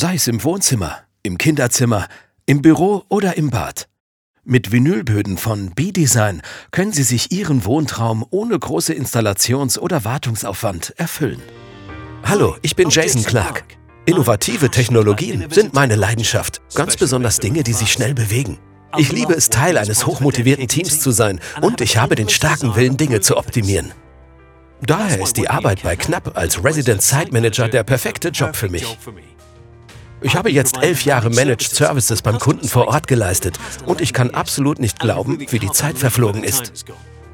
Sei es im Wohnzimmer, im Kinderzimmer, im Büro oder im Bad. Mit Vinylböden von B-Design können Sie sich Ihren Wohntraum ohne große Installations- oder Wartungsaufwand erfüllen. Hallo, ich bin Jason Clark. Innovative Technologien sind meine Leidenschaft, ganz besonders Dinge, die sich schnell bewegen. Ich liebe es, Teil eines hochmotivierten Teams zu sein und ich habe den starken Willen, Dinge zu optimieren. Daher ist die Arbeit bei Knapp als Resident Site Manager der perfekte Job für mich. Ich habe jetzt 11 Jahre Managed Services beim Kunden vor Ort geleistet und ich kann absolut nicht glauben, wie die Zeit verflogen ist.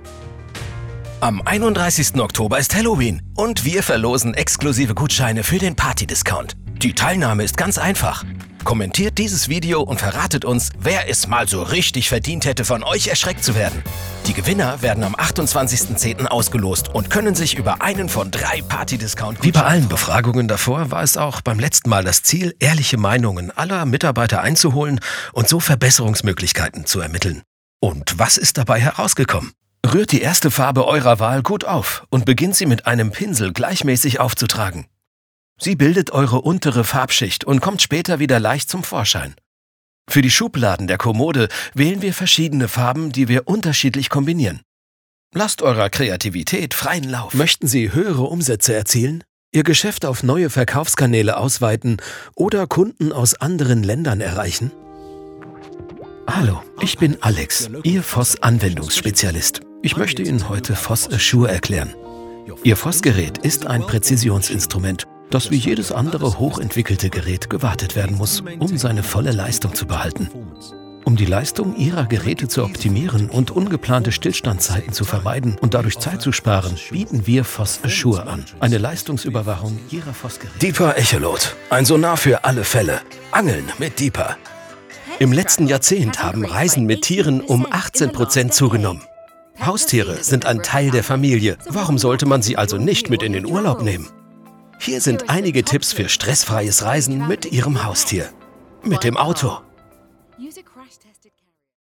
Am 31. Oktober ist Halloween und wir verlosen exklusive Gutscheine für den Party-Discount. Die Teilnahme ist ganz einfach. Kommentiert dieses Video und verratet uns, wer es mal so richtig verdient hätte, von euch erschreckt zu werden. Die Gewinner werden am 28.10. ausgelost und können sich über einen von 3 Party-Discount. Wie bei allen Befragungen davor war es auch beim letzten Mal das Ziel, ehrliche Meinungen aller Mitarbeiter einzuholen und so Verbesserungsmöglichkeiten zu ermitteln. Und was ist dabei herausgekommen? Rührt die erste Farbe eurer Wahl gut auf und beginnt sie mit einem Pinsel gleichmäßig aufzutragen. Sie bildet eure untere Farbschicht und kommt später wieder leicht zum Vorschein. Für die Schubladen der Kommode wählen wir verschiedene Farben, die wir unterschiedlich kombinieren. Lasst eurer Kreativität freien Lauf. Möchten Sie höhere Umsätze erzielen, Ihr Geschäft auf neue Verkaufskanäle ausweiten oder Kunden aus anderen Ländern erreichen? Hallo, ich bin Alex, Ihr FOSS-Anwendungsspezialist. Ich möchte Ihnen heute FOSS Assure erklären. Ihr FOSS-Gerät ist ein Präzisionsinstrument, das wie jedes andere hochentwickelte Gerät gewartet werden muss, um seine volle Leistung zu behalten. Um die Leistung Ihrer Geräte zu optimieren und ungeplante Stillstandszeiten zu vermeiden und dadurch Zeit zu sparen, bieten wir FOSS Assure an, eine Leistungsüberwachung Ihrer FOSS-Geräte. Deeper Echolot, ein Sonar für alle Fälle. Angeln mit Deeper. Im letzten Jahrzehnt haben Reisen mit Tieren um 18% zugenommen. Haustiere sind ein Teil der Familie. Warum sollte man sie also nicht mit in den Urlaub nehmen? Hier sind einige Tipps für stressfreies Reisen mit Ihrem Haustier. Mit dem Auto.